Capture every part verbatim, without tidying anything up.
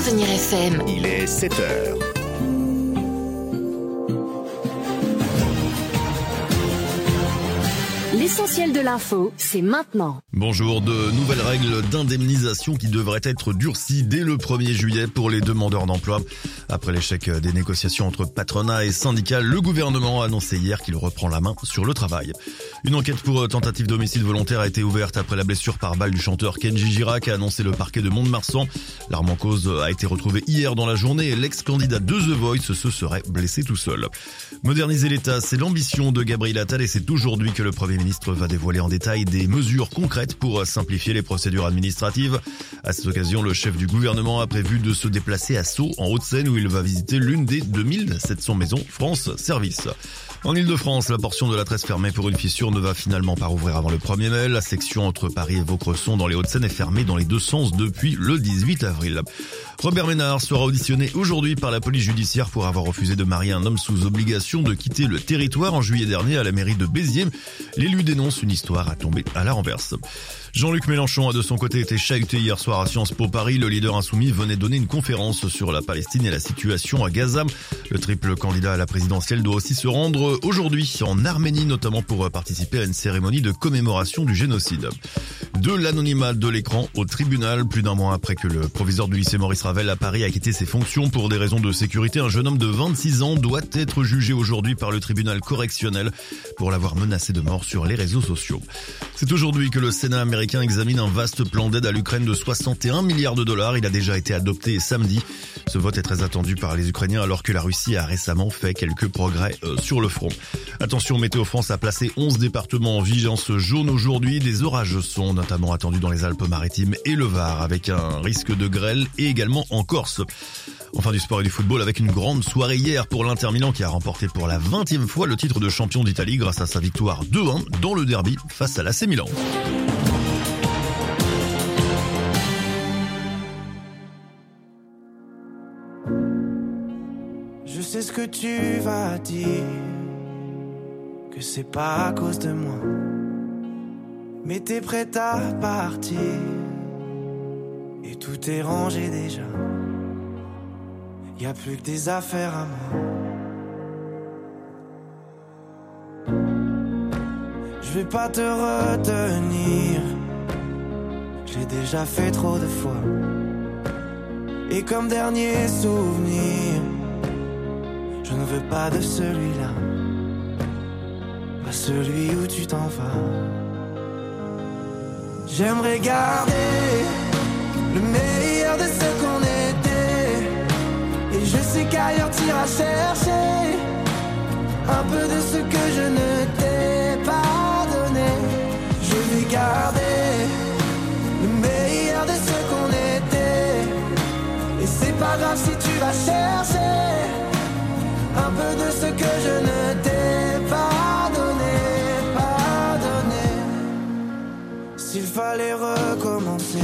Souvenir F M. Il est sept heures. L'essentiel de l'info, c'est maintenant. Bonjour, de nouvelles règles d'indemnisation qui devraient être durcies dès le premier juillet pour les demandeurs d'emploi. Après l'échec des négociations entre patronat et syndicats, le gouvernement a annoncé hier qu'il reprend la main sur le travail. Une enquête pour tentative d'homicide volontaire a été ouverte après la blessure par balle du chanteur Kenji Girac, a annoncé le parquet de Mont-de-Marsan. L'arme en cause a été retrouvée hier dans la journée et l'ex-candidat de The Voice se serait blessé tout seul. Moderniser l'État, c'est l'ambition de Gabriel Attal et c'est aujourd'hui que le Premier ministre va dévoiler en détail des mesures concrètes pour simplifier les procédures administratives. À cette occasion, le chef du gouvernement a prévu de se déplacer à Sceaux, en Hauts-de-Seine, où il va visiter l'une des deux mille sept cents maisons France Service. En Ile-de-France, la portion de la Tresse fermée pour une fissure ne va finalement pas rouvrir avant le premier mai. La section entre Paris et Vaucresson dans les Hauts-de-Seine est fermée dans les deux sens depuis le dix-huit avril. Robert Ménard sera auditionné aujourd'hui par la police judiciaire pour avoir refusé de marier un homme sous obligation de quitter le territoire en juillet dernier à la mairie de Béziers. L'élu dénonce une histoire à tomber à la renverse. Jean-Luc Mélenchon a de son côté été chahuté hier soir à Sciences Po Paris. Le leader insoumis venait donner une conférence sur la Palestine et la situation à Gaza. Le triple candidat à la présidentielle doit aussi se rendre aujourd'hui en Arménie, notamment pour participer à une cérémonie de commémoration du génocide. De l'anonymat de l'écran au tribunal, plus d'un mois après que le proviseur du lycée Maurice Ravel à Paris a quitté ses fonctions pour des raisons de sécurité, un jeune homme de vingt-six ans doit être jugé aujourd'hui par le tribunal correctionnel pour l'avoir menacé de mort sur les réseaux sociaux. C'est aujourd'hui que le Sénat américain examine un vaste plan d'aide à l'Ukraine de soixante et un milliards de dollars. Il a déjà été adopté samedi. Ce vote est très attendu par les Ukrainiens alors que la Russie a récemment fait quelques progrès euh, sur le front. Attention, Météo France a placé onze départements en vigilance jaune aujourd'hui. Des orages sont notamment attendus dans les Alpes-Maritimes et le Var avec un risque de grêle et également en Corse. Enfin du sport et du football avec une grande soirée hier pour l'Inter Milan qui a remporté pour la vingtième fois le titre de champion d'Italie grâce à sa victoire deux un dans le derby face à l'A C Milan. Je sais ce que tu vas dire, que c'est pas à cause de moi, mais t'es prête à partir, et tout est rangé déjà, y a plus que des affaires à moi. Je vais pas te retenir, j'ai déjà fait trop de fois, et comme dernier souvenir, je ne veux pas de celui-là, pas celui où tu t'en vas. J'aimerais garder le meilleur de ce qu'on était, et je sais qu'ailleurs t'iras chercher un peu de ce que je ne t'ai pas donné. Je vais garder le meilleur de ce qu'on était, et c'est pas grave si tu vas chercher un peu de ce que je ne t'ai pas donné, pas donné. S'il fallait recommencer,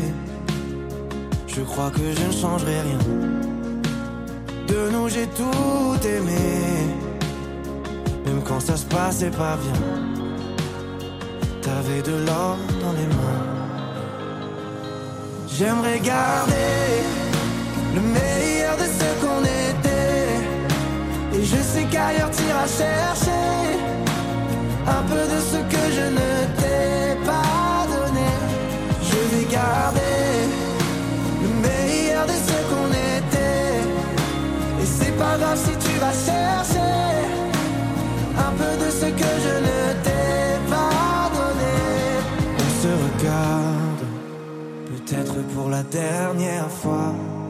je crois que je ne changerai rien. De nous j'ai tout aimé, même quand ça se passait pas bien. T'avais de l'or dans les mains. J'aimerais garder le meilleur de ce qu'on était, et je sais qu'ailleurs t'iras chercher un peu de ce que je ne t'ai pas donné. Je vais garder le meilleur de ce qu'on était, et c'est pas grave si tu vas chercher un peu de ce que je ne t'ai pas donné. On se regarde, peut-être pour la dernière fois,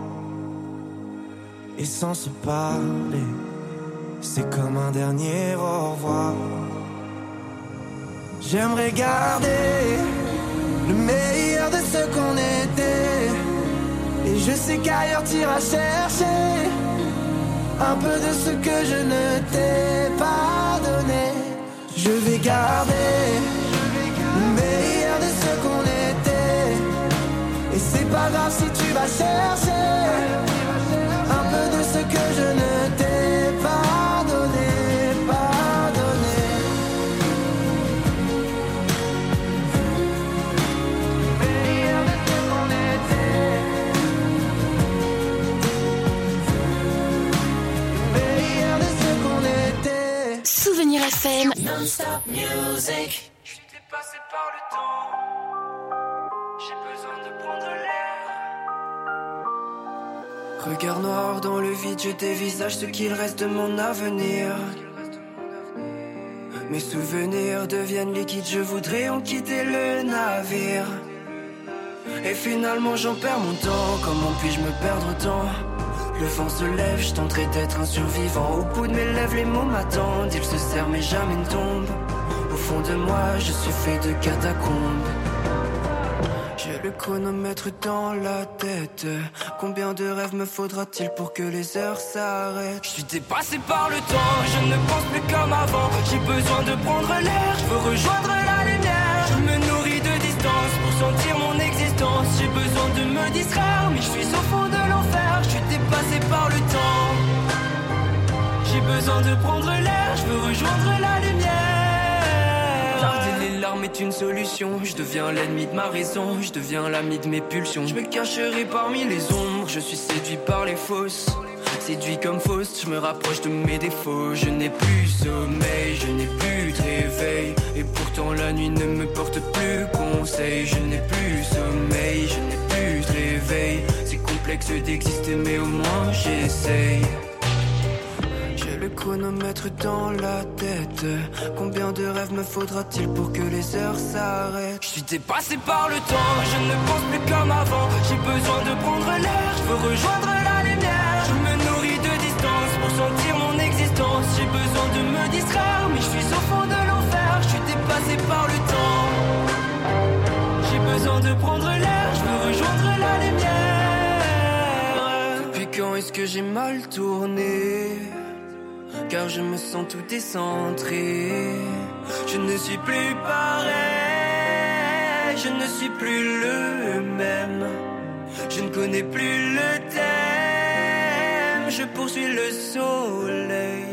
et sans se parler, c'est comme un dernier au revoir. J'aimerais garder le meilleur de ce qu'on était, et je sais qu'ailleurs t'iras chercher un peu de ce que je ne t'ai pas donné. Je vais garder le meilleur de ce qu'on était, et c'est pas grave si tu vas chercher un peu de ce que je ne t'ai pas donné, pas donné. Le meilleur de ce qu'on était, Non-stop music. Je suis dépassé par le temps. J'ai besoin de prendre l'air. Regard noir dans le vide, je dévisage ce qu'il reste de mon avenir. Mes souvenirs deviennent liquides, je voudrais en quitter le navire. Et finalement j'en perds mon temps, comment puis-je me perdre autant? Le vent se lève, je tenterai d'être un survivant. Au bout de mes lèvres, les mots m'attendent. Ils se serrent mais jamais ne tombent. Au fond de moi, je suis fait de catacombes. J'ai le chronomètre dans la tête. Combien de rêves me faudra-t-il pour que les heures s'arrêtent? Je suis dépassé par le temps, je ne pense plus comme avant. J'ai besoin de prendre l'air, je veux rejoindre la lumière. Je me nourris de distance pour sentir mon existence. J'ai besoin de me distraire, mais je suis au fond de l'enfer. Je suis dépassé par le temps. J'ai besoin de prendre l'air, je veux rejoindre la lumière. Garder les larmes est une solution. Je deviens l'ennemi de ma raison, je deviens l'ami de mes pulsions. Je me cacherai parmi les ombres, je suis séduit par les fausses. Séduit comme fausse, je me rapproche de mes défauts. Je n'ai plus sommeil, je n'ai plus de réveil. Et pourtant la nuit ne me porte plus conseil. Je n'ai plus sommeil, je n'ai plus de réveil. C'est complexe d'exister mais au moins j'essaye. J'ai le chronomètre dans la tête. Combien de rêves me faudra-t-il pour que les heures s'arrêtent? Je suis dépassé par le temps, je ne pense plus comme avant. J'ai besoin de prendre l'air, je veux rejoindre la lumière. Je me nourris de distance pour sentir mon existence. J'ai besoin de me distraire, mais je suis au fond de l'enfer. Je suis dépassé par le temps. J'ai besoin de prendre l'air, je veux rejoindre la lumière. Depuis quand est-ce que j'ai mal tourné? Car je me sens tout décentré. Je ne suis plus pareil, je ne suis plus le même. Je ne connais plus le thème, je poursuis le soleil.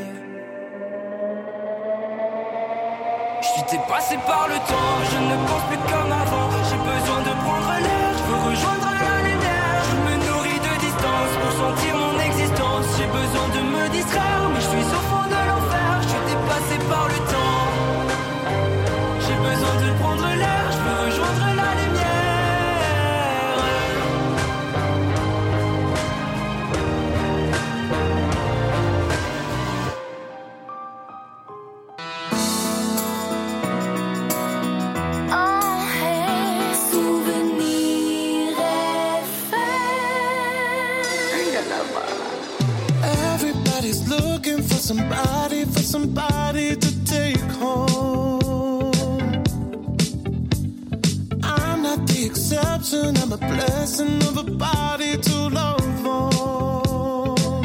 Je suis dépassé par le temps, je ne pense plus comme avant. J'ai besoin de prendre l'air, je veux rejoindre la lumière. Je me nourris de distance pour sentir mon existence. J'ai besoin de me distraire, mais je suis au fond de l'enfer. Je suis dépassé par le temps. J'ai besoin de prendre l'air, je veux rejoindre la lumière. Everybody's looking for somebody, for somebody to take home. I'm not the exception, I'm a blessing of a body to love on.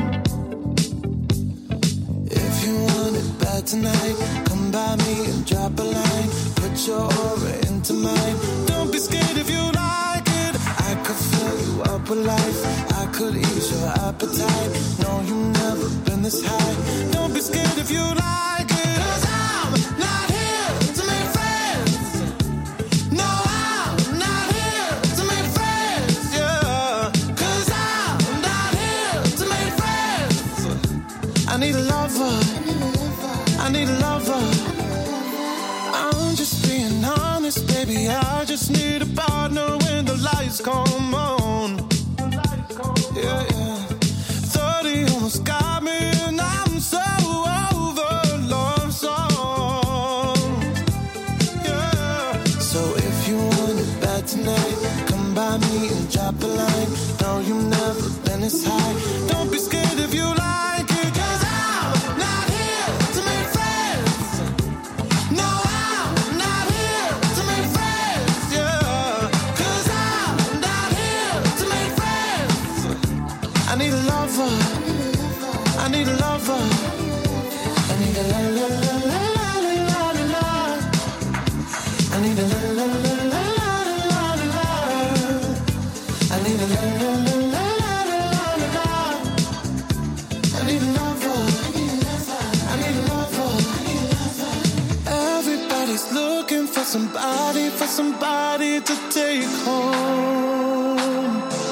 If you want it bad tonight, come by me and drop a line. Put your aura into mine. Don't be scared if you like it. I could fill you up with life. I could ease your appetite. No, you've never been this high. Don't be scared if you like it. 'Cause I'm not here to make friends. No, I'm not here to make friends, yeah. 'Cause I'm not here to make friends. I need a lover. I need a lover. I'm just being honest, baby. I just need a partner when the lights come on. Yeah, yeah. thirty almost got me and I'm so over love song. Yeah. So if you want it bad tonight, come by me and drop a line. No, you've never been this high. Don't be scared if you like it. 'Cause I'm not here to make friends. No, I'm not here to make friends, yeah. 'Cause I'm not here to make friends. I need a lover. I need a lover. I need a la la la la la la la la. I need a la la la la la la la la. I need a la la la la la la la. I need a lover. I need a lover. Everybody's looking for somebody, for somebody to take home.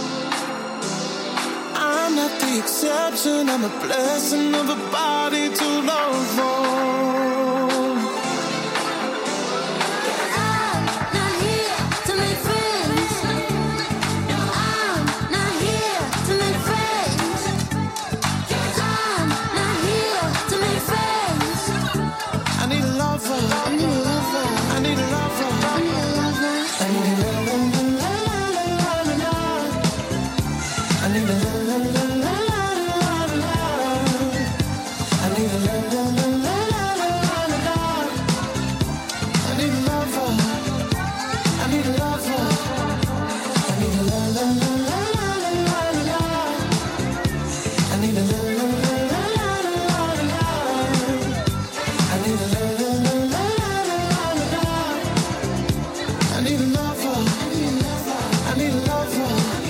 I'm not the exception, I'm a blessing of a body to love on. need a la la la la la la la. I need a la la la la la la la. I need a lover. I need a lover. I need a la la la la la la la. I need a la la la la la la la. I need a la la la la la la la. I need a lover. I need a lover.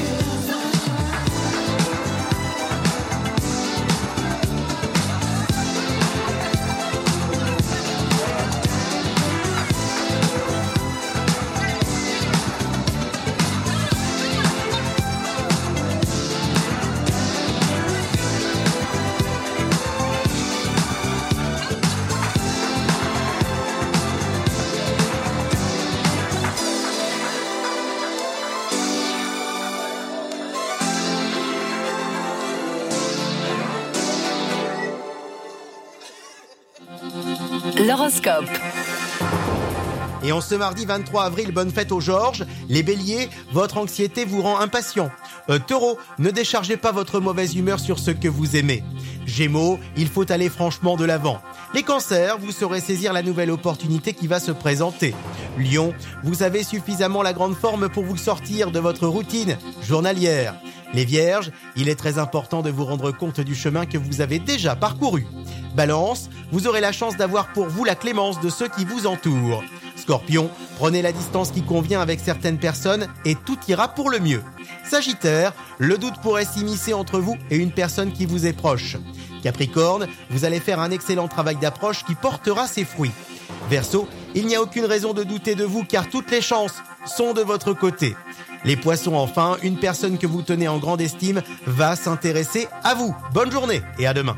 L'horoscope. Et en ce mardi vingt-trois avril, bonne fête aux Georges. Les béliers, votre anxiété vous rend impatient. Euh, taureau, ne déchargez pas votre mauvaise humeur sur ce que vous aimez. Gémeaux, il faut aller franchement de l'avant. Les cancers, vous saurez saisir la nouvelle opportunité qui va se présenter. Lion, vous avez suffisamment la grande forme pour vous sortir de votre routine journalière. Les vierges, il est très important de vous rendre compte du chemin que vous avez déjà parcouru. Balance, vous aurez la chance d'avoir pour vous la clémence de ceux qui vous entourent. Scorpion, prenez la distance qui convient avec certaines personnes et tout ira pour le mieux. Sagittaire, le doute pourrait s'immiscer entre vous et une personne qui vous est proche. Capricorne, vous allez faire un excellent travail d'approche qui portera ses fruits. Verseau, il n'y a aucune raison de douter de vous car toutes les chances sont de votre côté. Les poissons enfin, une personne que vous tenez en grande estime va s'intéresser à vous. Bonne journée et à demain.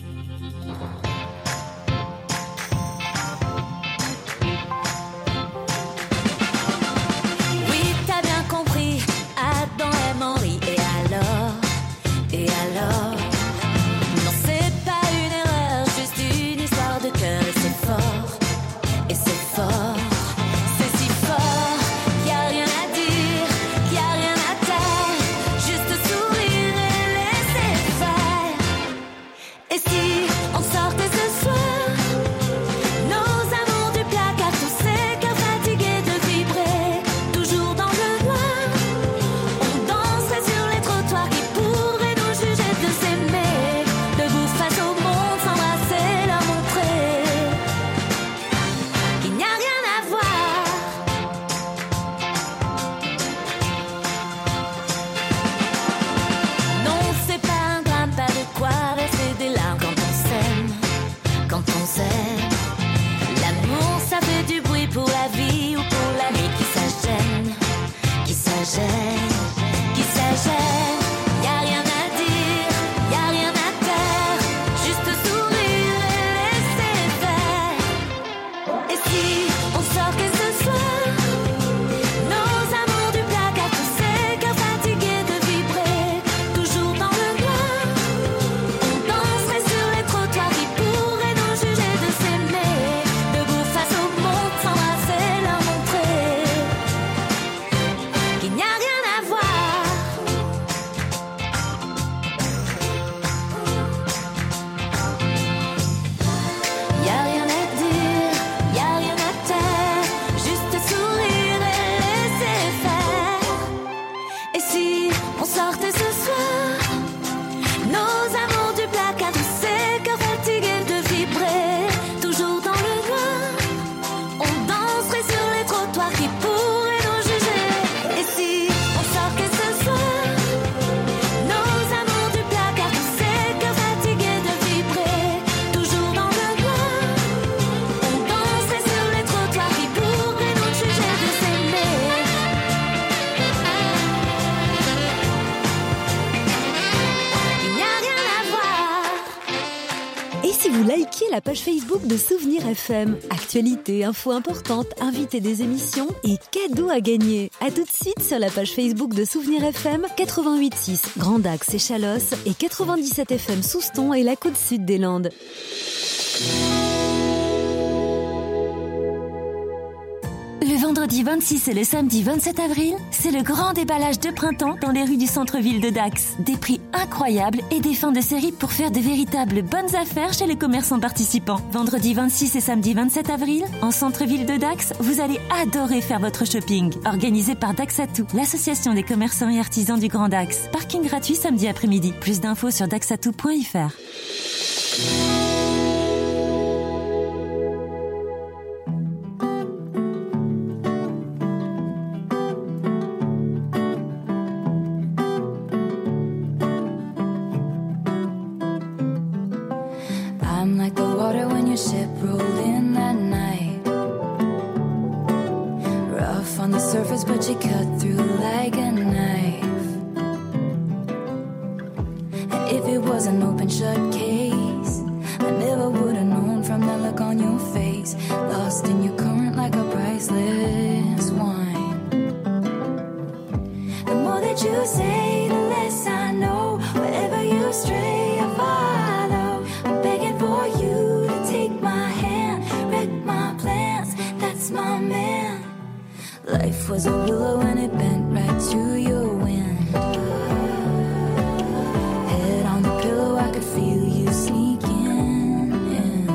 Likez la page Facebook de Souvenir F M. Actualité, infos importantes, invités des émissions et cadeaux à gagner. A tout de suite sur la page Facebook de Souvenir F M, quatre-vingt-huit virgule six Grand Dax et Chalosse et quatre-vingt-dix-sept F M Souston et la côte sud des Landes. Le vendredi vendredi vingt-six et le samedi vingt-sept avril, c'est le grand déballage de printemps dans les rues du centre-ville de Dax. Des prix incroyables et des fins de série pour faire de véritables bonnes affaires chez les commerçants participants. Vendredi vingt-six et samedi vingt-sept avril, en centre-ville de Dax, vous allez adorer faire votre shopping. Organisé par Daxatou, l'association des commerçants et artisans du Grand Dax. Parking gratuit samedi après-midi. Plus d'infos sur daxatou point f r. I'm like the water when your ship rolled in that night. Rough on the surface, but you cut through like a knife. And if it was an open shut case, I never would have known from the look on your face. Lost in your current like a priceless wine. The more that you say, the less I know. Wherever you stray, I follow. I'm begging for you to take my hand, wreck my plans. That's my man. Life was a willow and it bent right to your wind. Head on the pillow, I could feel you sneaking in.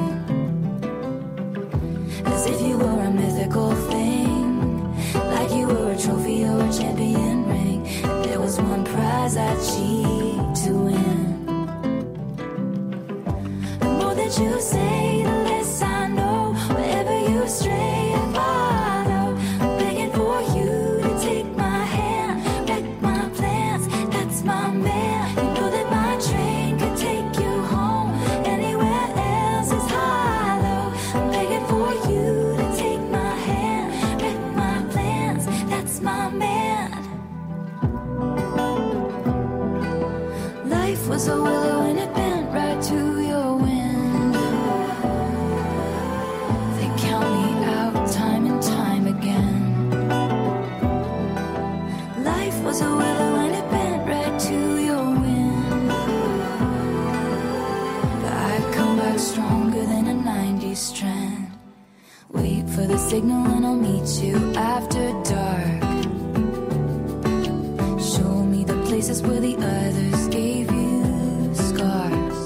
As if you were a mythical thing, like you were a trophy or a champion ring. And there was one prize I'd cheat to win. The more that you say, the less I know. Wherever you stray, I follow. I'm begging for you to take my hand, wreck my plans. That's my man. You know that my train could take you home. Anywhere else is hollow. I'm begging for you to take my hand, wreck my plans. That's my man. Life was a willow and it bent right to your window. They count me out time and time again. Life was a willow and it bent right to your window. But I come back stronger than a nineties strand. Wait for the signal and I'll meet you after dark. Show me the places where the others gave you scars.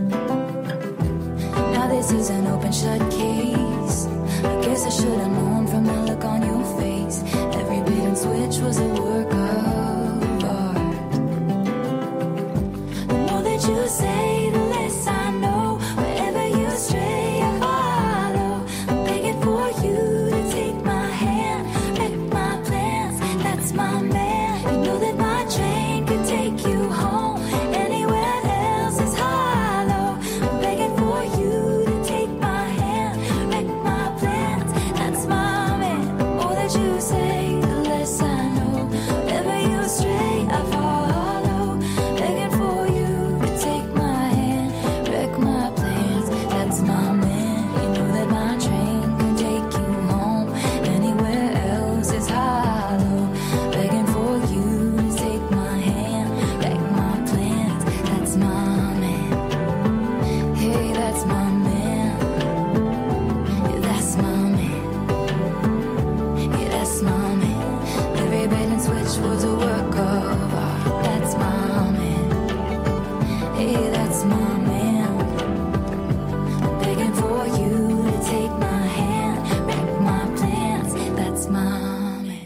Now this is an open shut case. I guess I should have known from the look on your face. Every bait and switch was a work of art. The more that you say, the less I know. Wherever you stray, I follow. I'm begging for you to take my hand, wreck my plans. That's my man. You know that my train could take you home. Anywhere else is hollow. I'm begging for you to take my hand, wreck my plans. That's my man. The more that you say, the less I know. Wherever you stray, I follow. Begging for you to take my hand, wreck my plans. That's my man. You know that my train can take you home. Anywhere else is hollow. Begging for you to take my hand, wreck my plans. That's my man. Hey, that's my man. Yeah, that's my man. Yeah, that's my man. Every bait and switch was a work of art. That's my man. Hey, that's my man. Begging for you to take my hand, wreck my plans. That's my man.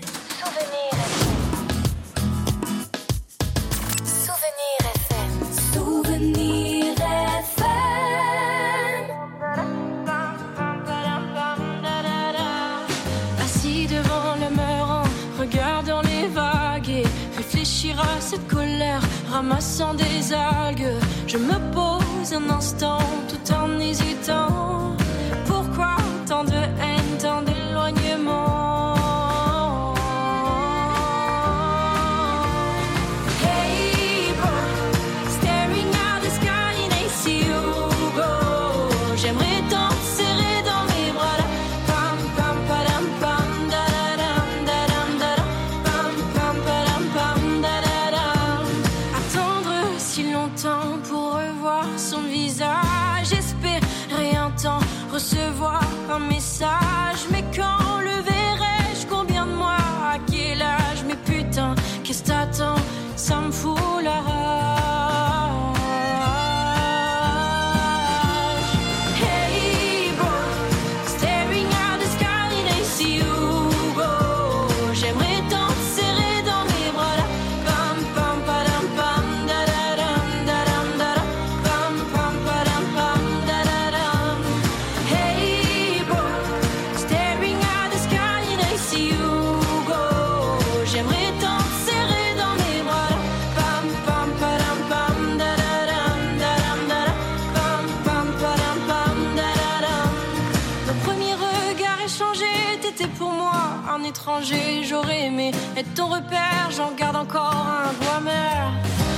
Souvenir F M. Souvenir F M. Assis devant le mur en regardant les vagues et réfléchir à cette colère, ramassant des algues. Je me pose un instant tout en hésitant. Pourquoi tant de haine, tant d'éloignement? Hey bro, staring at the sky and I see you go. J'aimerais t'en serrer dans mes bras là. Pam pam padam pam da da dam da dam da dam. Pam pam padam pam da da dam. Attendre si longtemps pour revoir son visage, espérer un temps, recevoir un message. me fout la rage. Hey bro, staring at the sky and I see you go. J'aimerais tant te serrer dans mes bras là. Pam pam padam pam da da dam da dam da da. Pam pam padam pam da da dam. Hey bro, staring at the sky and I see you go. J'aimerais tant te serrer dans mes bras là. Pam pam padam pam da da dam da dam da da. Pam pam padam pam da da dam. Nos premiers regards échangés, t'étais pour moi un étranger. J'aurais aimé être ton repère, j'en garde encore un goût amer.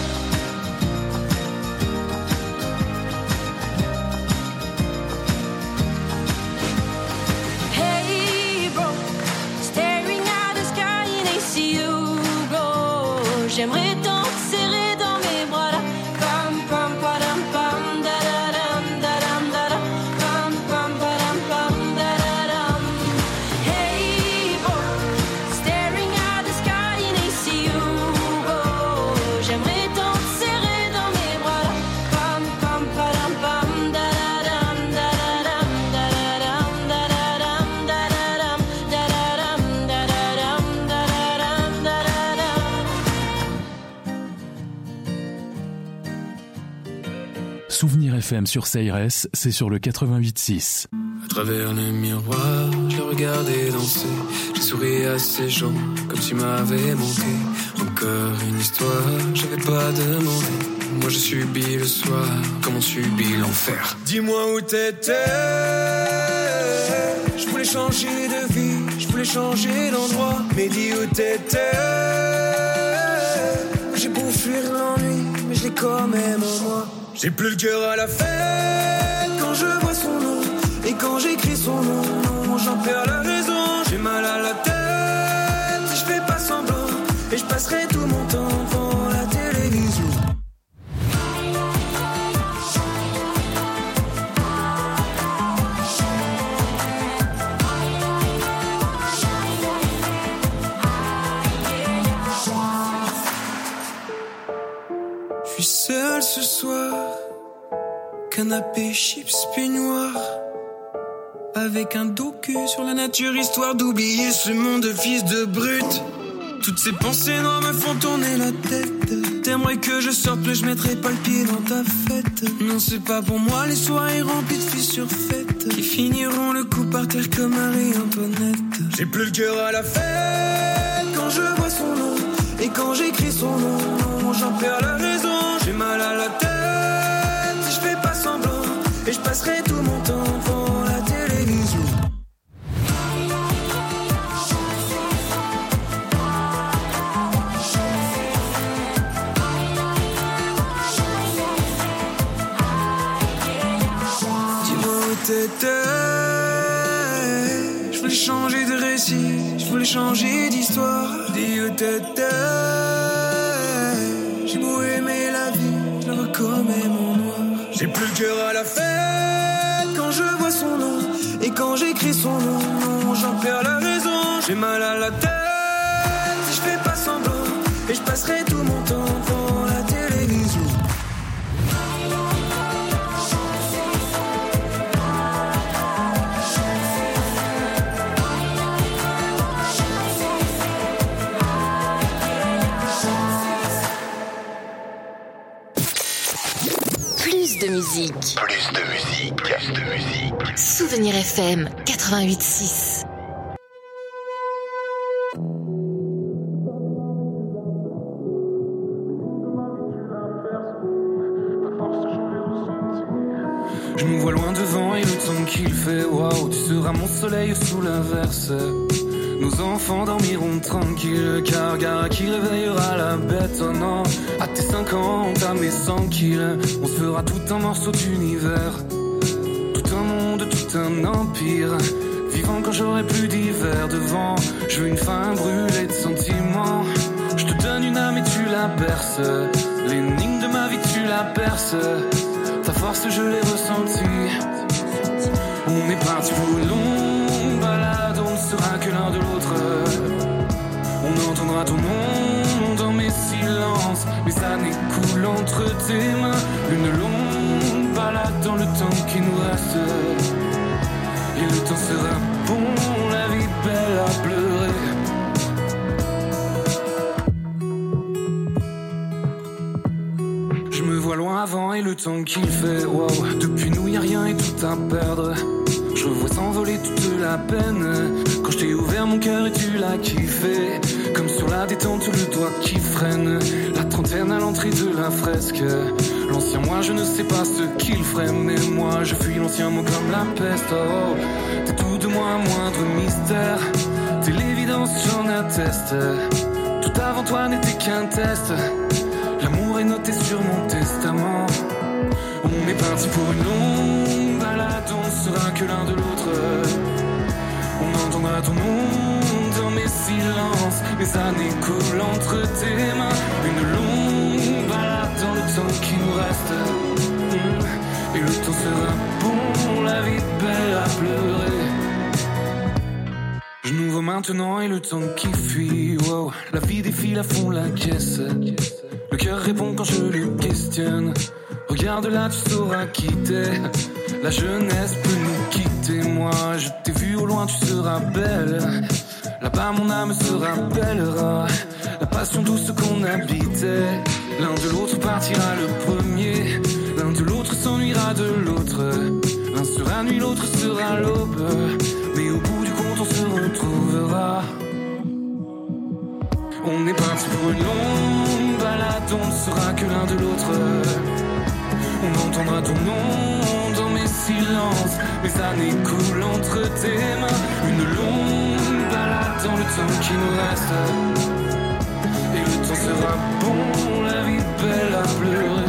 Hey bro, staring at the sky and I see you go. J'aimerais tant te serrer dans mes bras là. Pam pam padam pam da da dam da dam da da. Pam pam padam pam da da dam. Hey bro, staring at the sky and I see you go. J'aimerais tant te serrer dans mes bras là. Pam pam padam pam da da dam da da dam da da dam da da dam da da dam da da dam da da dam da da dam da da dam. Souvenir F M sur Seyres, c'est sur le quatre-vingt-huit six. À travers le miroir, je le regardais danser. J'ai souri à ces gens comme tu m'avais manqué. Encore une histoire, j'avais pas demandé. Moi j'ai subi le soir, comme on subit l'enfer. Dis-moi où t'étais. Je voulais changer de vie, je voulais changer d'endroit. Mais dis où t'étais. J'ai beau fuir l'ennui, mais je l'ai quand même en moi. J'ai plus le cœur à la fête quand je vois son nom. Et quand j'écris son nom, non, j'en perds la raison. J'ai mal à la tête si je fais pas semblant. Et je passerai tout mon temps devant la télévision. Je suis seul ce soir, canapé, chips, peignoir. Avec un docu sur la nature, histoire d'oublier ce monde de fils de brute. Toutes ces pensées noires me font tourner la tête. T'aimerais que je sorte, mais je mettrai pas le pied dans ta fête. Non, c'est pas pour moi les soirées remplies de fissures faites qui finiront le coup par terre comme Marie-Antoinette. J'ai plus le cœur à la fête quand je vois son nom. Et quand j'écris son nom, non, j'en perds la raison. J'ai mal à la tête si je fais pas semblant. Et je passerai tout mon temps devant la télévision. Dis-moi où t'étais. Je voulais changer de récit, je voulais changer d'histoire. Dis où t'étais. J'ai beau aimer la vie, je la vois quand même en noir. J'ai plus le cœur à la fête quand je vois son nom. Et quand j'écris son nom, non, j'en perds la raison. J'ai mal à la tête si je fais pas semblant. Et je passerai tout mon temps devant la télévision. Plus de musique. Plus de musique. Plus de musique. Souvenir F M quatre-vingt-huit six. Je nous vois loin devant et le temps qu'il fait, waouh, tu seras mon soleil sous l'inverse. Nos enfants dormiront tranquilles, car gare qui réveillera la bête, oh non. À tes cinquante, à mes cent kills, on se fera tout un morceau d'univers. Tout un monde, tout un empire, vivant quand j'aurai plus d'hiver devant. Je veux une fin brûlée de sentiments. Je te donne une âme et tu la perces. L'énigme de ma vie tu la perces. Ta force je l'ai ressentie. On est parti pour une longue balade, on ne sera que l'un de l'autre. On entendra entendras ton nom dans mes silences. Mes années coulent entre tes mains. Une longue balade dans le temps qui nous reste. Et le temps sera bon, la vie belle à pleurer. Je me vois loin avant et le temps qu'il fait. Wow, depuis nous y a rien et tout à perdre. Je revois s'envoler toute la peine. Quand je t'ai ouvert mon cœur et tu l'as kiffé. Comme sur la détente, le doigt qui freine. La trentaine à l'entrée de la fresque. L'ancien moi, je ne sais pas ce qu'il ferait. Mais moi, je fuis l'ancien mot comme la peste. Oh, t'es tout de moi, moindre mystère. T'es l'évidence, j'en atteste. Tout avant toi n'était qu'un test. L'amour est noté sur mon testament. On est parti pour une longue balade. On ne sera que l'un de l'autre. On entendra ton nom dans mes silences. Mes années coulent entre tes mains. Une longue balade dans le temps qui nous reste. Et le temps sera bon, la vie belle à pleurer. Je nous vois maintenant et le temps qui fuit. Wow, la vie défile à fond la caisse. Le cœur répond quand je le questionne. Regarde là, tu sauras qui t'es. La jeunesse peut nous quitter. Moi, je t'ai vu au loin, tu seras belle. Là-bas, mon âme se rappellera la passion douce qu'on habitait. L'un de l'autre partira le premier. L'un de l'autre s'ennuiera de l'autre. L'un sera nuit, l'autre sera l'aube. Mais au bout du compte, on se retrouvera. On est parti pour une longue balade. On ne sera que l'un de l'autre. On entendra ton nom dans mes silences. Mes années coulent entre tes mains. Une longue balade dans le temps qui nous reste. Et le temps sera bon, la vie belle à pleurer.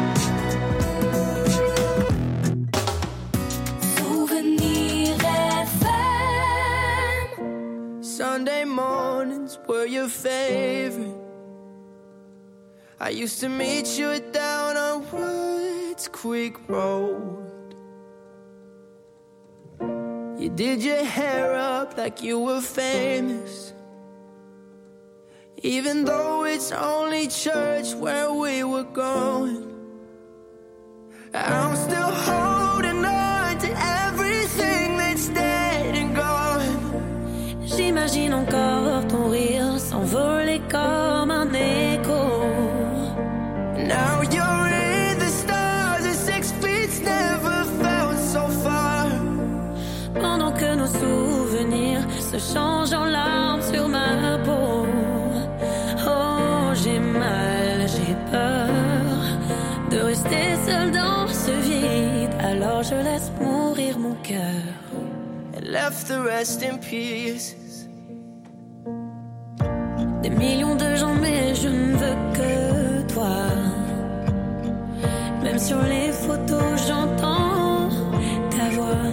Souvenir F M. Sunday mornings were your favorite. I used to meet you down on Woods Creek Road. You did your hair up like you were famous, even though it's only church where we were going. I'm still holding on to everything that's dead and gone. J'imagine encore ton rire s'envoler comme un écho. Now you're in the stars, and six feet's never felt so far. Pendant que nos souvenirs se changent en larmes sur ma peau. Oh, j'ai mal, j'ai peur de rester seule dans ce vide. Alors je laisse mourir mon cœur. And left the rest in pieces. Des millions de gens, mais je ne veux que toi. Même sur les photos, j'entends ta voix.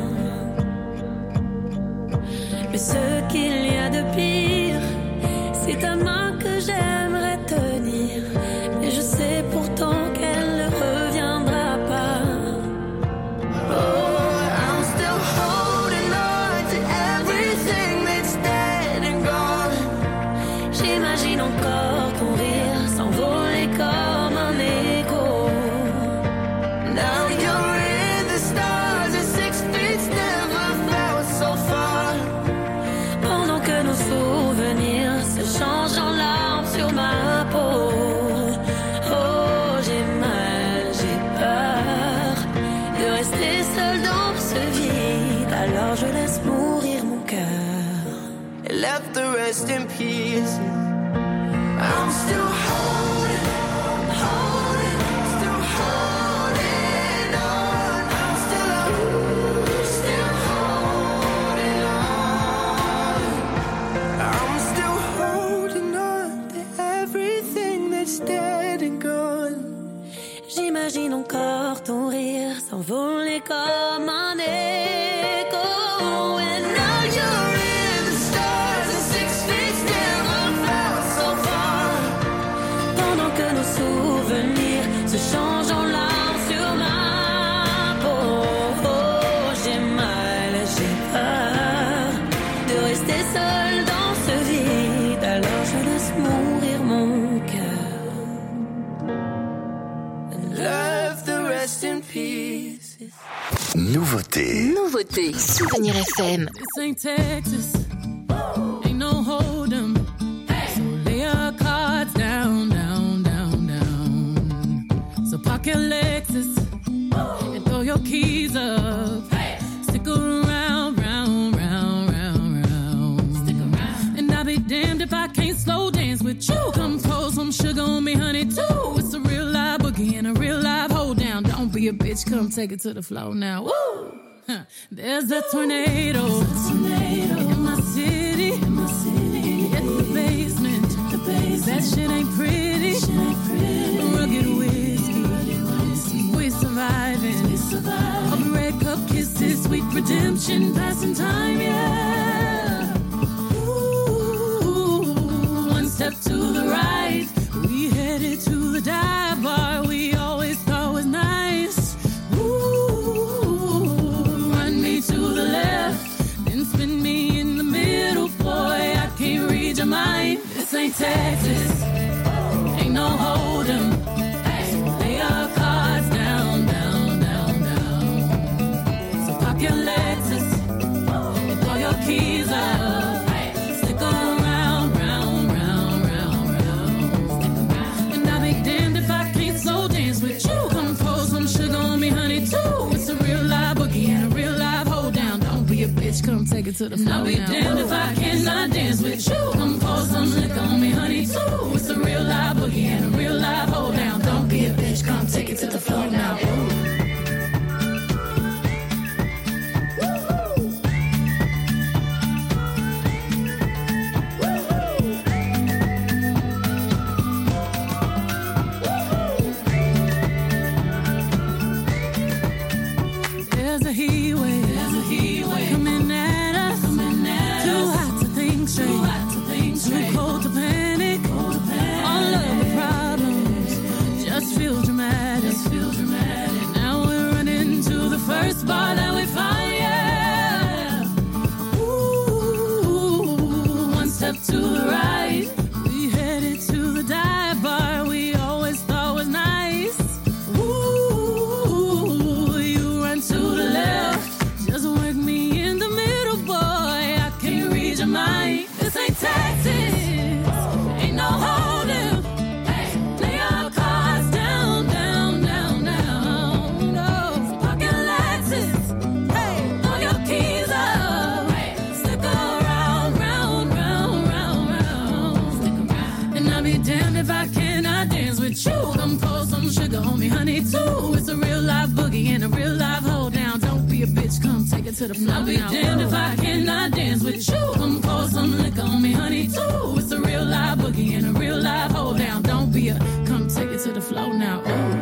Mais ce qu'il y a de pire, c'est ta main que j'aimerais tenir. Mais je sais pourtant qu'elle ne reviendra pas. Oh, I'm still holding on to everything that's dead and gone. J'imagine encore ton rire s'envoler comme un écho. Now you're in the stars, and six feet's never felt so far. Pendant que nos souvenirs se changent en larmes sur ma peau. Oh, j'ai mal, j'ai peur de rester seule dans ce vide. Alors je laisse mourir mon cœur. And left the rest in pieces. I'm still holding, holding, still holding on. I'm still, still holding on. I'm still holding on to everything that's dead and gone. J'imagine encore ton rire s'envoler comme un écho. And now you're in the stars, and six feet never felt so far. Pendant que nos souvenirs se changent en larmes sur ma peau. Oh, j'ai mal, j'ai peur de rester seule dans ce vide. Alors je laisse rest in peace. Nouveauté. Nouveauté. Souvenir F M. This ain't Texas. Ain't no hold 'em. So lay your cards down, down, down, down. So park your Lexus and throw your keys up. Stick around, round, round, round, round. Stick around. And I'll be damned if I can't slow dance with you. Come pour some sugar on me, honey, too. It's a real live boogie and a real live hold down. Don't be a bitch, come take it to the floor now. Woo! Huh. There's a tornado, a tornado in my city, in my city. It's the basement, the basement. That shit ain't pretty, shit ain't pretty. Rugged whiskey, rugged whiskey. We surviving, we surviving. All the red cup kisses, sweet redemption, passing time, yeah. Ooh, one step to the right, we headed to the dive bar we always thought was nice. To the left, then spin me in the middle, boy, I can't read your mind. This ain't Texas, ain't no hold 'em. Lay your cards down, down, down, down. So park your Lexus and throw your keys up. Stick around, round, round, round, round. And I'll be damned if I can't slow dance with you. Come pour some sugar on me, honey, too. It's a real live boogie and a real live hold down. Don't be a bitch, come take it to the floor. I'll be now. Damned if I cannot dance with you. Come pour some liquor on me, honey, too. It's a real live boogie and a real live hold down. Don't be a bitch, come take it to the floor now. There's a heat wave, there's a heat wave coming at us, coming at us. Too hot to think straight, too hot to think straight. Too cold to panic, cold to panic. All of the problems just feel dramatic, just feel dramatic. Now we're running to the first bar that we find, yeah. Ooh, one step to the right, we headed to the dive bar we always thought was nice. Ooh, you run to the left, just work me in the middle, boy, I can't read your mind. This ain't Texas, ain't no holding. Lay your cards down, down, down, down. No, park your Lexus, hey, throw your keys up. Stick around, round, round, round, round. Stick around. And I'll be damned if I cannot dance with you. Come pour some sugar on me, honey, too. It's a real live boogie and a real live hold down. Don't be a bitch, come take it to the floor. I'll be damned if I cannot dance with you. Come pour some liquor on me, honey, too. It's a real live boogie and a real live hold down. Don't be a, come take it to the floor now. Ooh.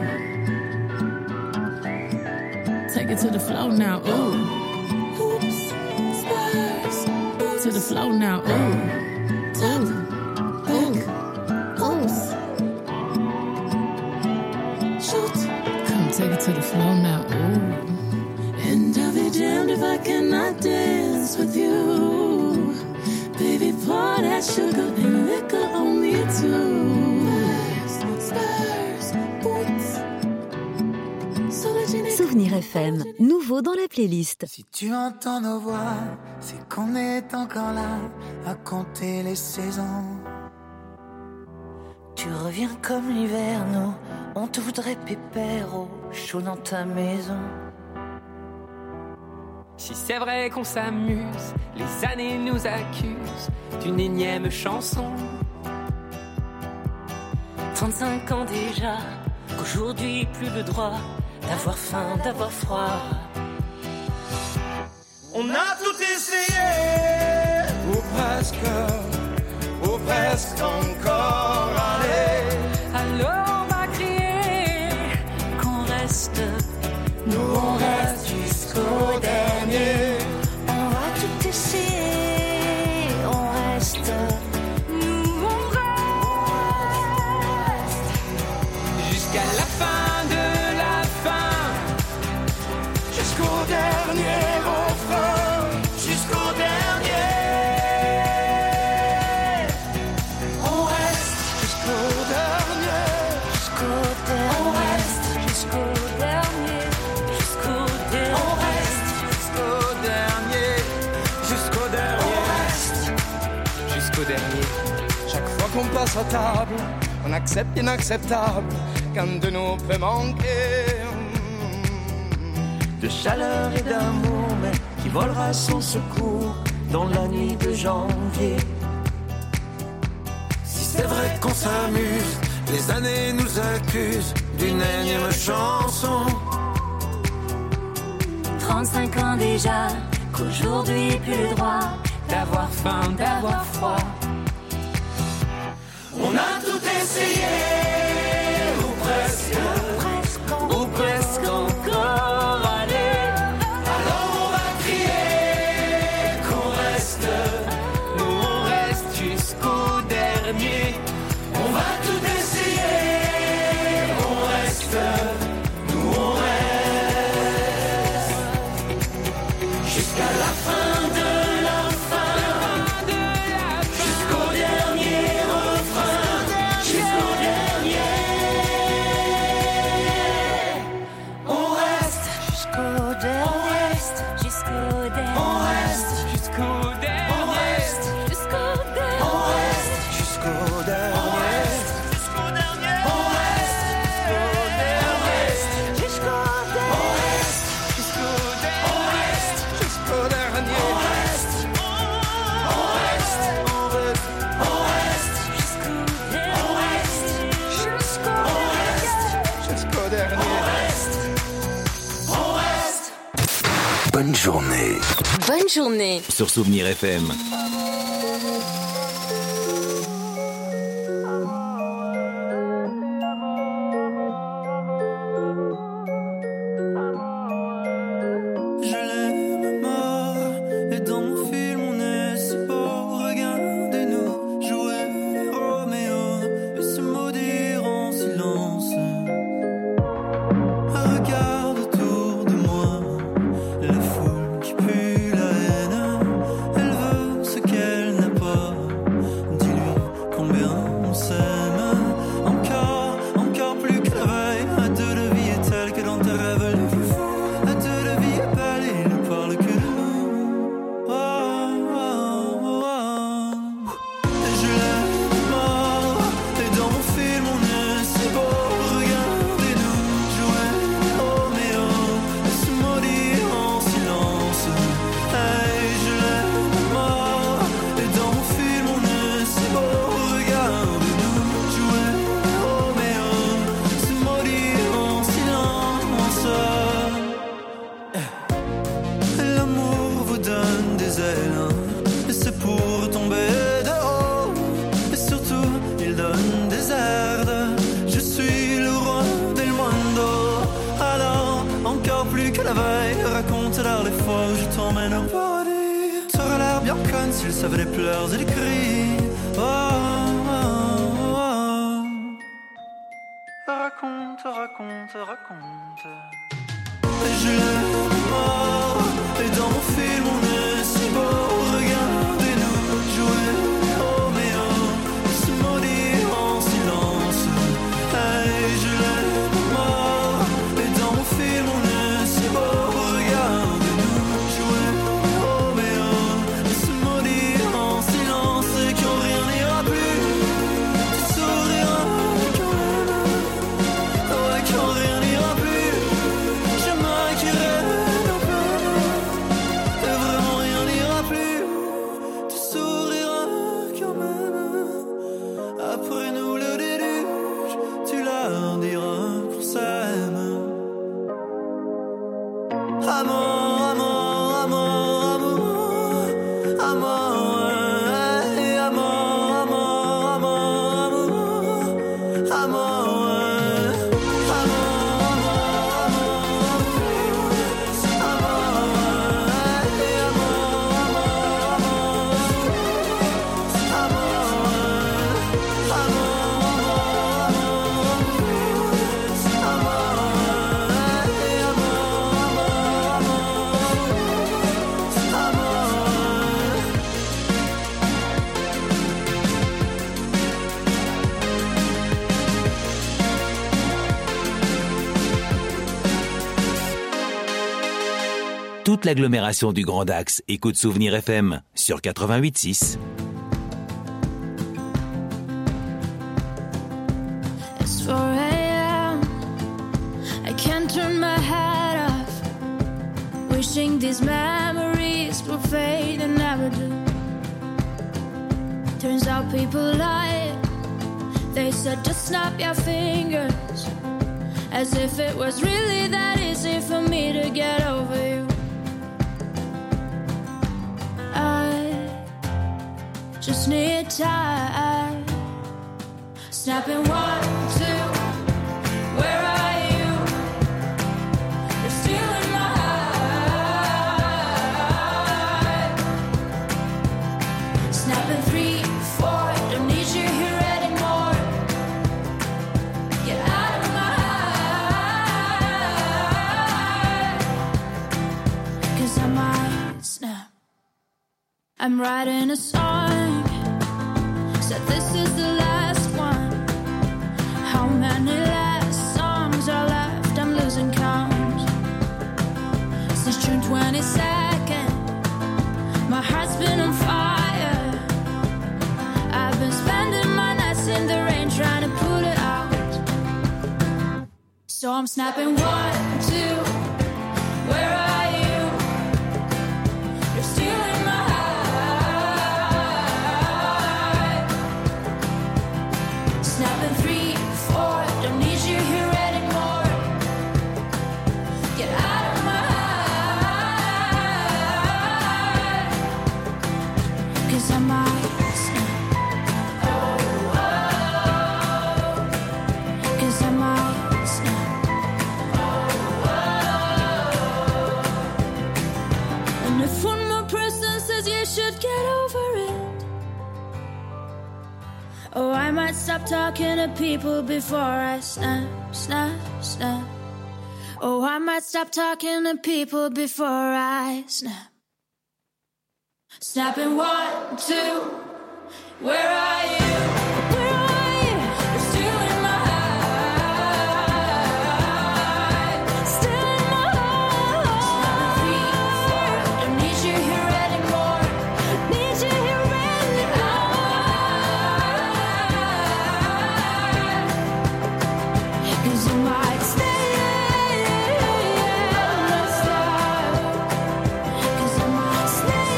Take it to the floor now. Ooh. Oops, spurs. To the floor now. Ooh. Ooh. Ooh. Oops. Shoot. Come take it to the floor now. Ooh. And I'll be damned if I cannot dance with you. Baby, pour that sugar and liquor on me too. Spurs, boots. Souvenir F M, nouveau dans la playlist. Si tu entends nos voix, c'est qu'on est encore là à compter les saisons. Tu reviens comme l'hiver, nous, on te voudrait pépère au chaud dans ta maison. Si c'est vrai qu'on s'amuse, les années nous accusent d'une énième chanson. trente-cinq ans déjà, qu'aujourd'hui plus le droit d'avoir faim, d'avoir froid. On a tout essayé, ou presque, ou presque encore. Allez, alors on va crier qu'on reste, nous on reste jusqu'au dernier. On va tout essayer, on reste, nous on reste jusqu'à la fin de la fin, jusqu'au dernier refrain, jusqu'au dernier. On reste jusqu'au dernier, jusqu'au dernier, on reste jusqu'au dernier. place à table, on accepte l'inacceptable quand de nous peut manquer. De chaleur et d'amour, mais qui volera son secours dans la nuit de janvier. Si c'est vrai qu'on s'amuse, les années nous accusent d'une énième chanson. Trente-cinq ans déjà, qu'aujourd'hui plus le droit d'avoir faim, d'avoir froid. On a tout essayé, ou presque, presque, ou presque encore. Allez, alors on va crier qu'on reste. Nous on reste jusqu'au dernier. On va tout essayer, on reste. Nous on reste jusqu'à la fin de la fin, jusqu'au dernier refrain, jusqu'au dernier. On reste jusqu'au dernier, on reste jusqu'au dernier, on reste Jusqu'au on dernier. reste jusqu'au dernier. on reste jusqu'au dernier. On reste jusqu'au dernier. On reste jusqu'au dernier. On reste jusqu'au dernier. On reste jusqu'au dernier. On reste on reste on reste on reste jusqu'au dernier. On reste jusqu'au on reste Jusqu'au dernier. on reste on reste. Bonne journée. Bonne journée. Sur Souvenir F M. Je l'aime mort, et dans mon film on est si beau. Regardez-nous jouer Roméo et se maudire en silence. Regarde autour de moi la foule qui pue la haine. Elle veut ce qu'elle n'a pas. Dis-lui combien on s'aime. Encore, encore plus que la veille. À deux la vie est telle que dans tes rêves les plus fous. À deux la vie est belle et il ne parle que de nous. Oh, oh, oh, oh. Et je l'aime mort. Et dans mon film on est si beau. Regardez-nous jouer Roméo et se maudire en silence. Hey, je l'aime mort. Et dans mon film on est si beau. Regardez-nous jouer Roméo et se maudire en silence. L'amour vous donne des ailes, hein, et c'est pour tomber de haut. Et surtout, il donne des airs. Je suis le roi del mondo. Alors, encore plus que la veille, raconte-leur les fois où je t'emmène au paradis. T'aurais l'air bien conne s'il savait les pleurs et les cris. Oh, oh, oh, oh. Raconte, raconte, raconte. Et je l'aime mort. Et dans mon film on est si beau. Regardez-nous jouer Roméo et se maudire en silence. Hey, je l'aime mort. Et dans mon film on est si beau. Regardez-nous jouer Roméo et se maudire en silence. Et quand rien n'ira plus, tu souriras quand même. Ouais, quand rien n'ira plus, je m'inquiéterai nos peines. Et vraiment rien n'ira plus, tu souriras quand même. Après nous le déluge, tu leur diras qu'on s'aime. Amour, amour, amour, amour, amour, hey, amour, amour, amour, amour, amour, Toute l'agglomération du Grand Axe écoute Souvenir F M sur quatre-vingt-huit virgule six. Wishing these memories will fade and never do. Turns out people lie. They said just snap your fingers, as if it was really that easy for me to get over you. I just need time. Snapping one, two, where are you? You're still in my heart. Snapping three, four, don't need you here anymore. Get out of my heart. 'Cause I might snap. I'm writing a song. Said this is the last one. How many last songs are left? I'm losing count. Since June twenty-second, my heart's been on fire. I've been spending my nights in the rain trying to put it out. So I'm snapping one, two, where are you? You're still in my heart. Snapping three, four, don't need you here anymore. Get out of my heart. 'Cause I might snap. Oh, oh. 'Cause I might snap. Oh, oh. And if one more person says you should get over it, oh, I might stop talking to people before I snap, snap, snap. Oh, I might stop talking to people before I snap. Snapping one, two, where are you? Where are you? You're still in my heart. Still in my heart. Snapping three, four, don't need you here anymore. Need you here anymore. 'Cause you might stay. Let's stop. 'Cause you might stay.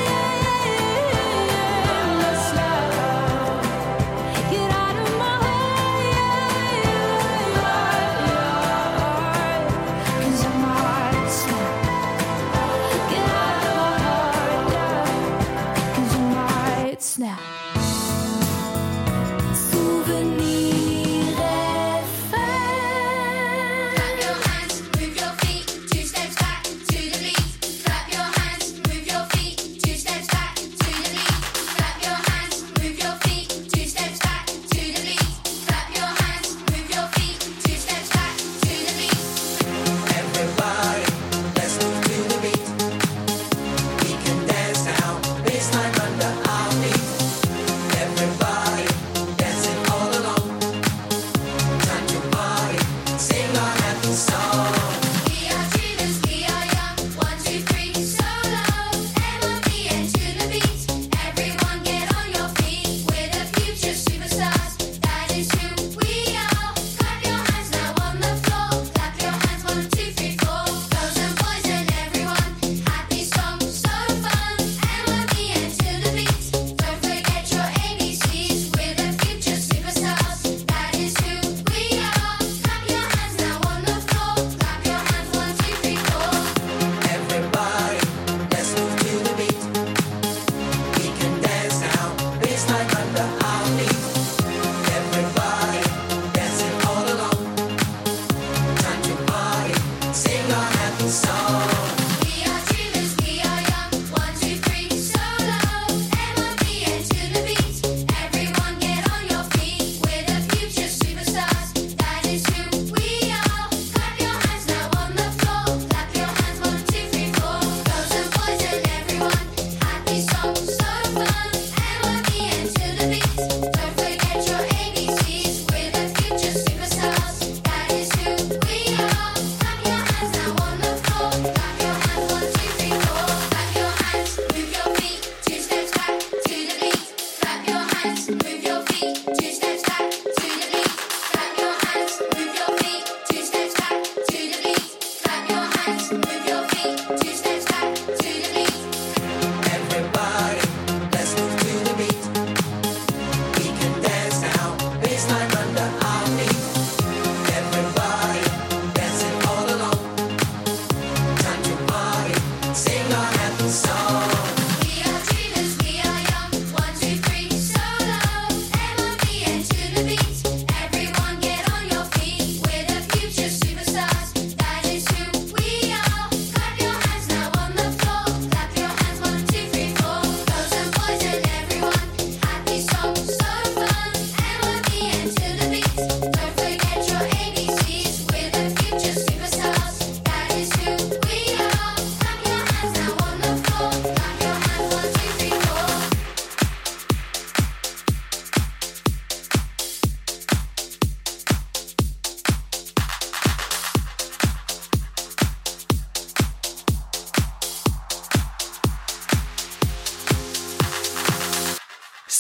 Let's stop. Get out of my heart. 'Cause you might stop. Get out of my heart. 'Cause you might snap. Souvenir F M.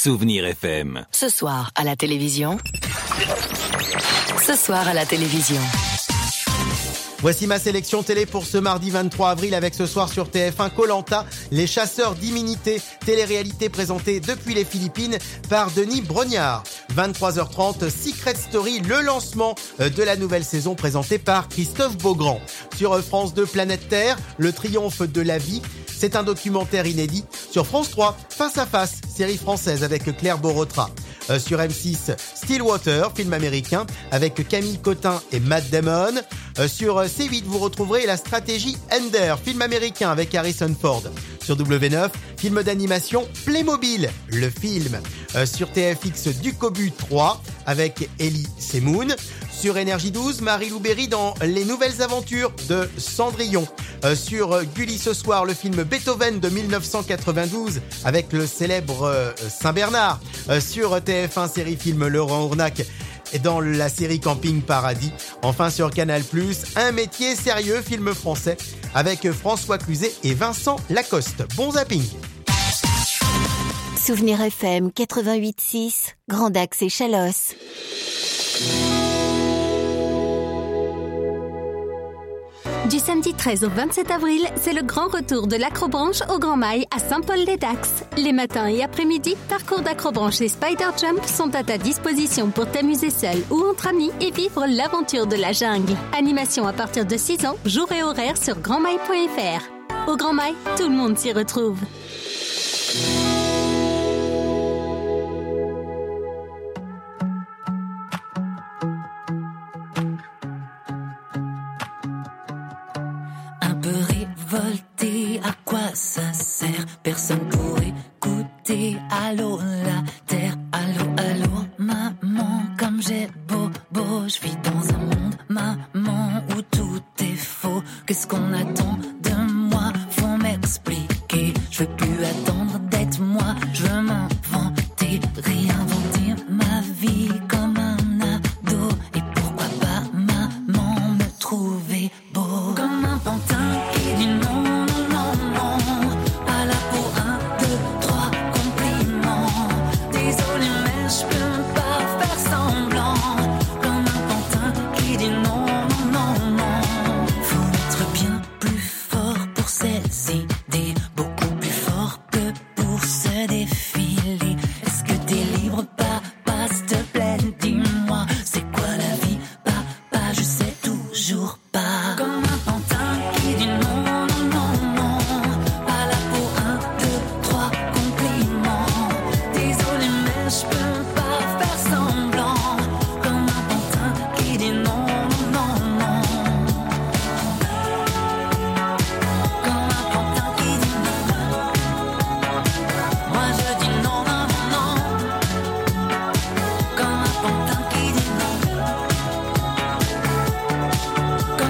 Souvenir F M. Ce soir à la télévision. Ce soir à la télévision. Voici ma sélection télé pour ce mardi vingt-trois avril avec ce soir sur T F un Koh-Lanta, les chasseurs d'immunité, télé-réalité présentée depuis les Philippines par Denis Brognard. vingt-trois heures trente, Secret Story, le lancement de la nouvelle saison présentée par Christophe Beaugrand. Sur France deux, Planète Terre, le triomphe de la vie. C'est un documentaire inédit. Sur France trois, Face à Face, série française avec Claire Borotra. Euh, sur M six, Stillwater, film américain avec Camille Cotin et Matt Damon. Euh, sur C huit, vous retrouverez La Stratégie Ender, film américain avec Harrison Ford. Sur W neuf, film d'animation Playmobil, le film. Euh, sur T F X, Ducobu trois avec Elie Semoun. Sur Énergie douze, Marie-Lou Berry dans Les Nouvelles Aventures de Cendrillon. Euh, sur Gulli ce soir, le film Beethoven de dix-neuf cent quatre-vingt-douze avec le célèbre euh, Saint-Bernard. Euh, sur T F un, série-film Laurent Ournac et dans la série Camping Paradis. Enfin sur Canal plus, Un métier sérieux, film français avec François Cluzet et Vincent Lacoste. Bon zapping. Souvenir F M quatre-vingt-huit six, Grand Axe et Chalosse. Du samedi treize au vingt-sept avril, c'est le grand retour de l'Acrobranche au Grand Mail à Saint-Paul-les-Dax. Les matins et après-midi, parcours d'Acrobranche et Spider Jump sont à ta disposition pour t'amuser seul ou entre amis et vivre l'aventure de la jungle. Animation à partir de six ans, jour et horaire sur grand mail point f r. Au Grand Mail, tout le monde s'y retrouve. Révolté, à quoi ça sert? Personne pour écouter. Allô la terre, allô, allô maman, comme j'ai beau, beau, je vis dans un monde, maman, où tout est faux. Qu'est-ce qu'on attend de moi? Faut m'expliquer. Je veux plus attendre d'être moi, je veux m'inventer, réinventer ma vie comme un ado. Et pourquoi pas maman me trouver beau comme un pantin? Comme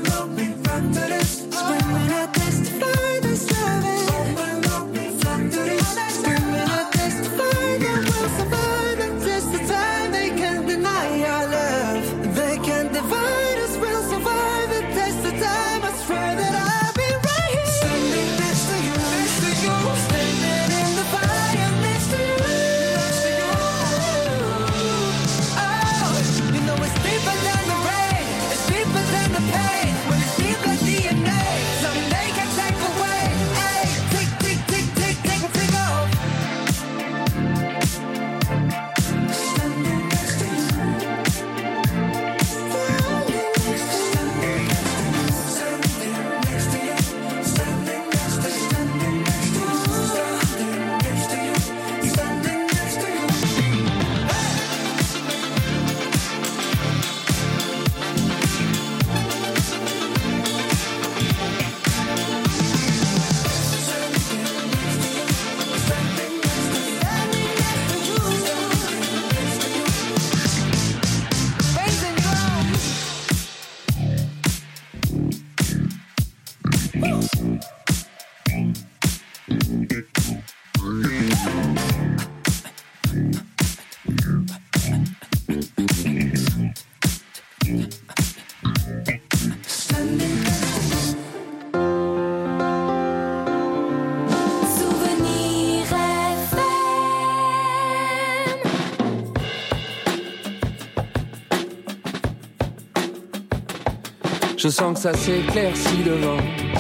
Je sens que ça s'éclaircit devant.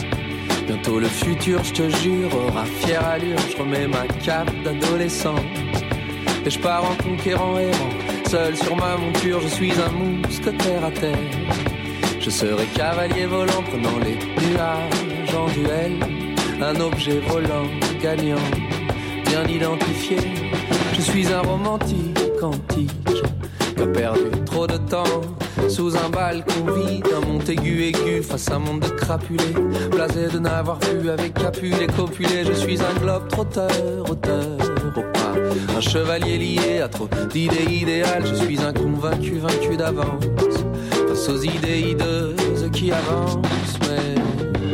Bientôt le futur, je te jure, aura fière allure. Je remets ma cape d'adolescent et je pars en conquérant errant. Seul sur ma monture, je suis un mousquetaire à terre. Je serai cavalier volant, prenant les nuages en duel. Un objet volant, gagnant, bien identifié. Je suis un romantique antique qui a perdu trop de temps sous un balcon vide, un Montaigu aigu face à un monde de crapulés. Blasé de n'avoir pu avec Capulet copulé. Je suis un globe trotteur, auteur au pas, un chevalier lié à trop d'idées idéales. Je suis un convaincu, vaincu d'avance face aux idées hideuses qui avancent. Mais,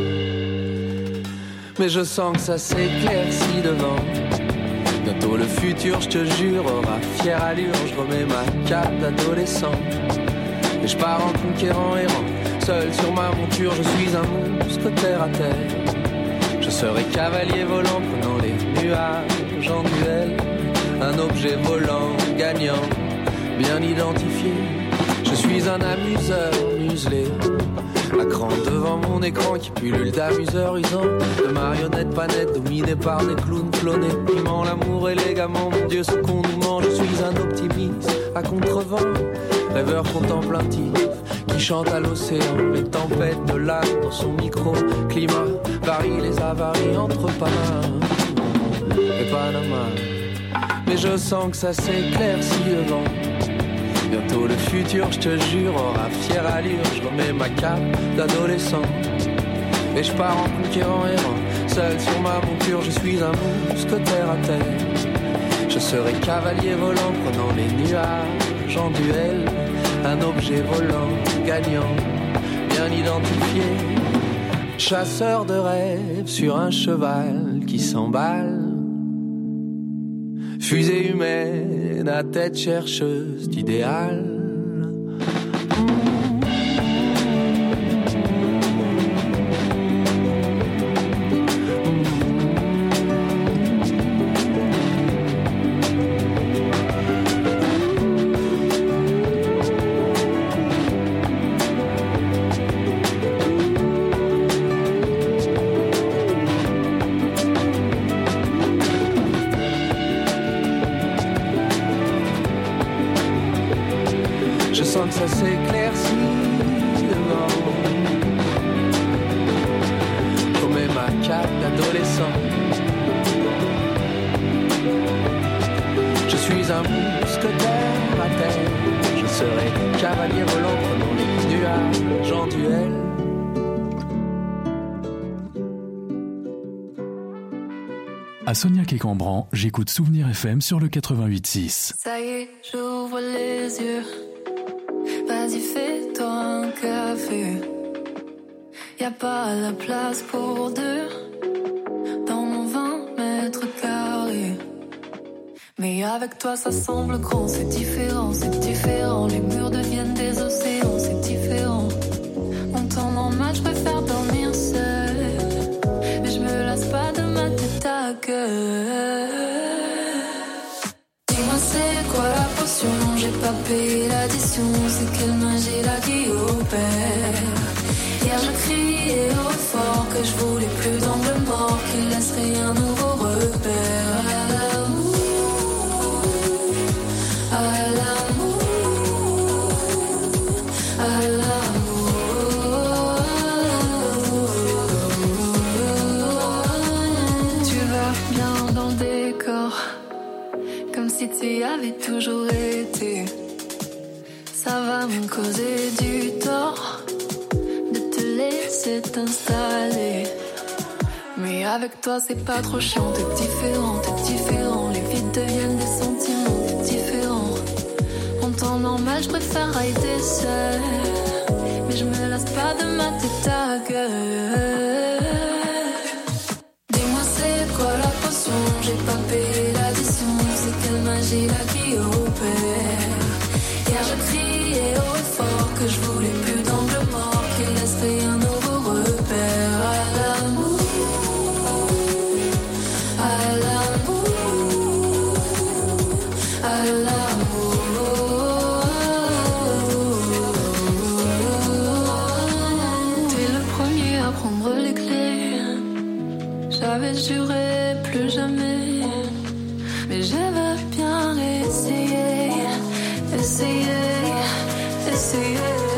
mais je sens que ça s'éclaircit devant. Bientôt le futur, je te jure, aura fière allure. Je remets ma cape d'adolescent et je pars en conquérant errant. Seul sur ma monture, je suis un mousquetaire à terre. Je serai cavalier volant, prenant les nuages en duel. Un objet volant, gagnant, bien identifié. Je suis un amuseur muselé, à cran devant mon écran qui pullule d'amuseurs usants, de marionnettes panettes dominées par des clowns clonés. Piment, l'amour et les gamins, mon Dieu, ce qu'on nous ment. Je suis un optimiste à contrevent, rêveur contemplatif qui chante à l'océan les tempêtes de l'âme dans son micro. Climat, Paris, les avaries entre Panama et Panama. Mais je sens que ça s'éclaircit devant. Bientôt le futur, je te jure, aura fière allure. Je remets ma cape d'adolescent et je pars en conquérant errant. Seul sur ma monture, je suis un mousquetaire à terre. Je serai cavalier volant, prenant les nuages en duel. Un objet volant, gagnant, bien identifié. Chasseur de rêves sur un cheval qui s'emballe. Fusée humaine à tête chercheuse d'idéal. Ça s'éclaircit devant. Je remets ma cape d'adolescent. Je suis un mousquetaire à terre. Je serai cavalier volant, prenant les nuages en duel. À Sognac et Cambran, j'écoute Souvenir F M sur le quatre-vingt-huit six. Ça y est, j'ouvre les yeux. Vas-y, fais-toi un café. Y a pas la place pour deux dans mon vingt mètres carrés. Mais avec toi ça semble grand, c'est différent, c'est différent. Les murs deviennent des océans, c'est différent. On tourne en match, je préfère dormir seul. Mais je me lasse pas de ma tête à gueule. Dis-moi c'est quoi la potion, j'ai pas payé l'addition. C'est quelle magie là qui opère. Hier je criais au fort que je voulais plus d'angle mort, qu'il laisserait un nouveau repère. À l'amour, à l'amour. Tu vas bien dans le décor, comme si tu y avais toujours été. Ça va me causer du tort de te laisser t'installer. Mais avec toi c'est pas trop chiant, t'es différent, t'es différent. Les vides deviennent des sentiments, t'es différent. En temps normal je préfère rider seul, mais je me lasse pas de ma tête à gueule. Dis-moi c'est quoi la potion, j'ai pas payé l'addition. C'est quelle magie là qui opère. Hier je criais haut et fort que je voulais plus d'angle mort, qu'il laisserait un nouveau repère. À l'amour, à l'amour, à l'amour. T'es le premier à prendre les clés. J'avais juré plus jamais, mais j'avais bien essayé, essayé, essayé.